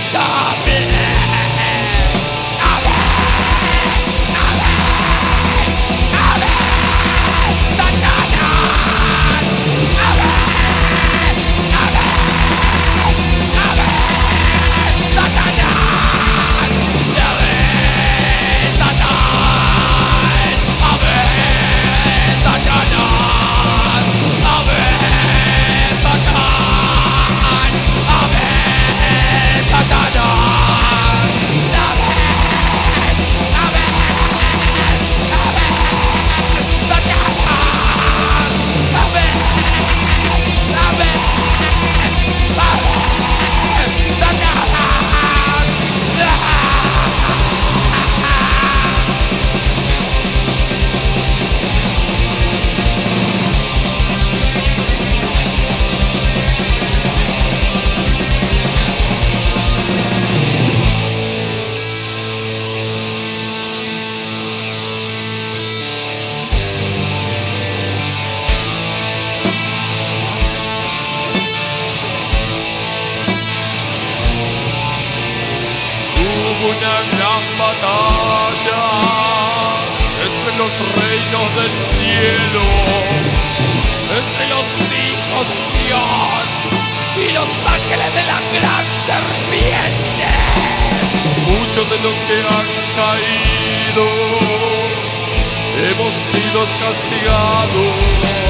Una gran batalla entre los reinos del cielo, entre los hijos de Dios y los ángeles de la gran serpiente. Muchos de los que han caído hemos sido castigados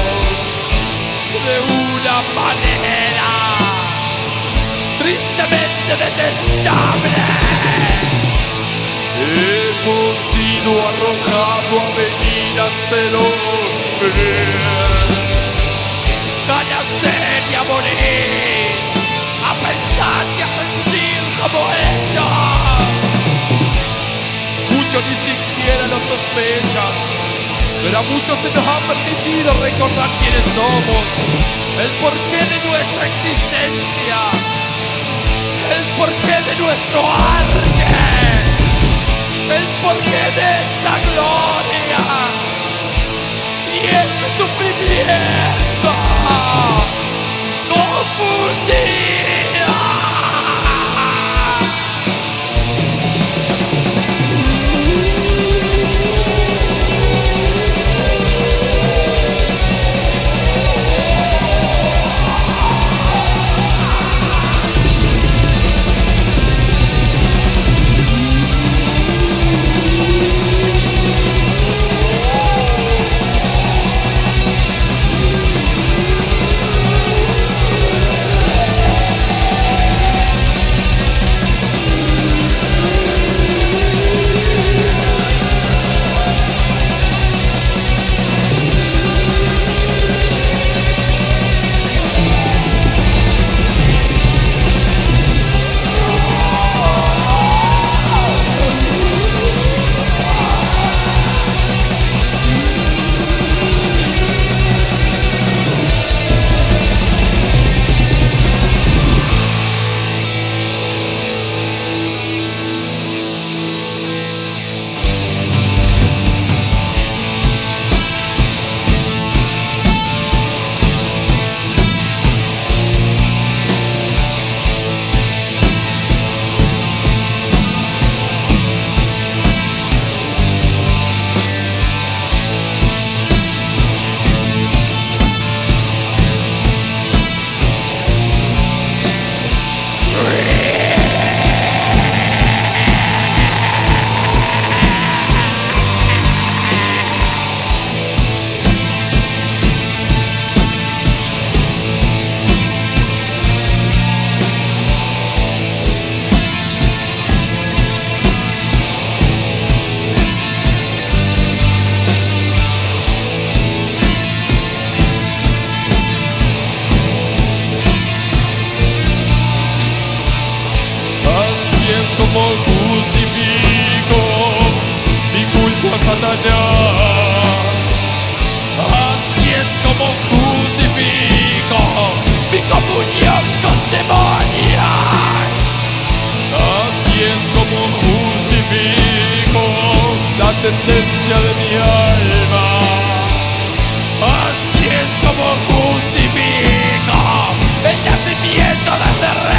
de una manera tristemente detestable. Hemos sido arrojados a venir ante el hombre, a nacer y a morir, a pensar y a sentir como ellos. Muchos ni siquiera lo sospechan, pero a muchos se nos ha permitido recordar quiénes somos, el porqué de nuestra existencia, el porqué de nuestro arte, el porqué de esta gloria y este sufrimiento confundido. Como justifico mi culto a Satanás. Así es como justifico mi comunión con demonios. Así es como justifico la tendencia de mi alma. Así es como justifico el nacimiento de ese rey.